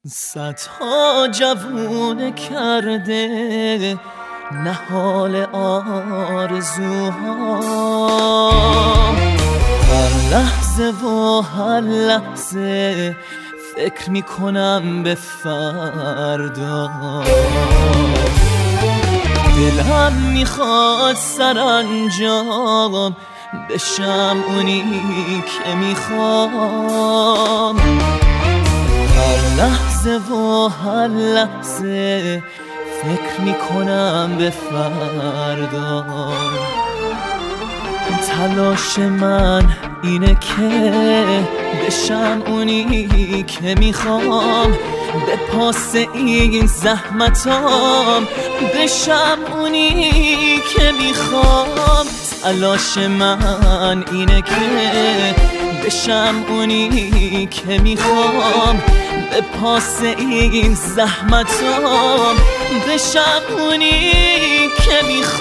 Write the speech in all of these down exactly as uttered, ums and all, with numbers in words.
صدها جوونه کرده نهال آرزوها، هر لحظه و هر لحظه فکر میکنم به فردا. دلم میخواد سرانجام بشم اونی که میخوام، هر لحظه و هر لحظه فکر میکنم به فردا. تلاش من اینه که بشم اونی که میخوام، به پاس این زحمتام بشم اونی که میخوام. تلاش من اینه که بشم اونی که میخوام، به پاس این زحمتام بشم اونی که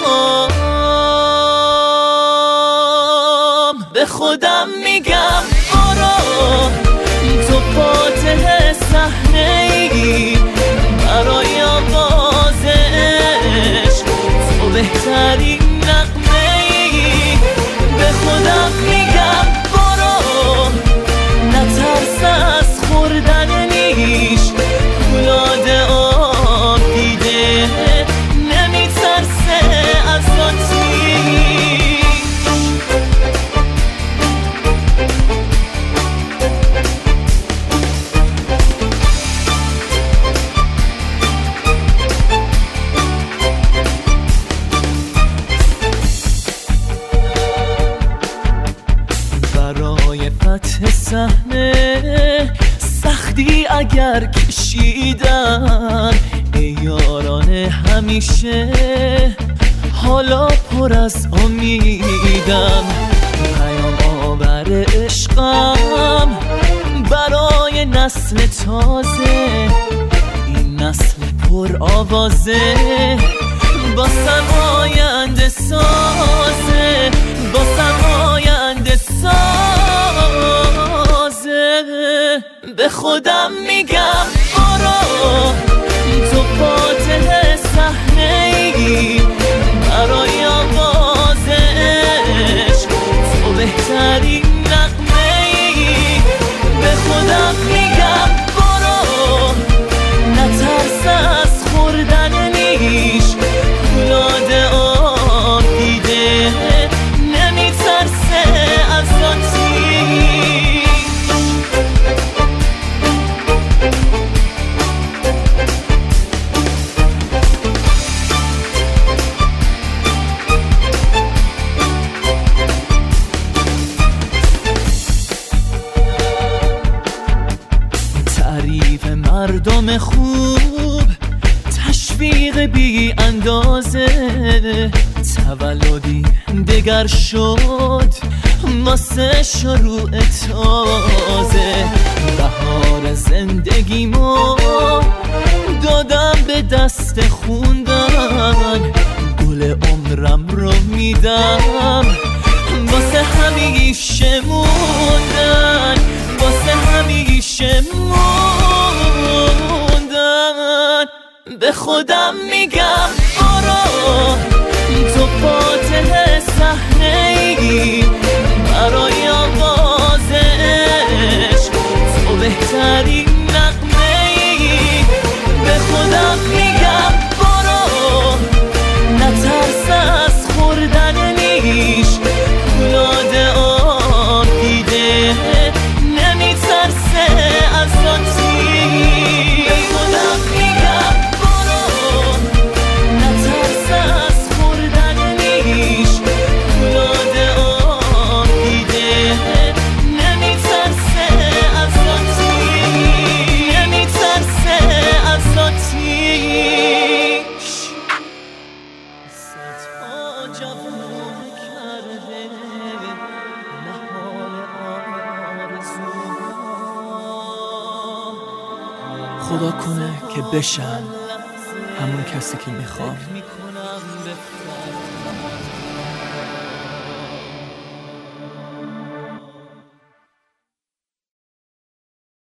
میخوام. به خودم میگم آرام تو فاتح صحنه ای، برای آواز عشق تو بهترین نغمه ای. به خودم میگم برو نترس از خوردن نیش، فولاد آب دیده نمیترسه از آتیش. برای فتح صحنه سختی اگر کشیدم، ای یاران همیشه حالا پر از امیدم. پیام آور عشقم برای نسل تازه، این نسل پر آوازه باسم آینده سازه، باسم آینده سازه. به خودم میگم آرام تو فاتح صحنه ای، برای آواز عشق تو بهترین نغمه ای. به خودم میگم برو نترس از خوردن نیش، فولاد آب دیده نمیترسه از آتیش. تعریف مردم خوب، تشویق بی اندازه، تولدی دگر شد واسه شروع تازه. بهار زندگیمو دادم به دست خوندن، گل عمرم رو میدم واسه همیشه موندن، واسه همیشه موندن. به خودم میگم آرام تو فاتح صحنه ای، برای آواز عشق تو بهترین نغمه ای. به خودم میگم برو نترس از خوردن نیش، فولاد آب دیده نمیترسه از آتیش. به خودم میگم برو نترس از خوردن نیش، فولاد آب دیده نمیترسه از آتیش، نمیترسه از آتیش. صدها جوونه کرده نهال آرزوها، خدا کنه که بشم همون کسی که میخوام.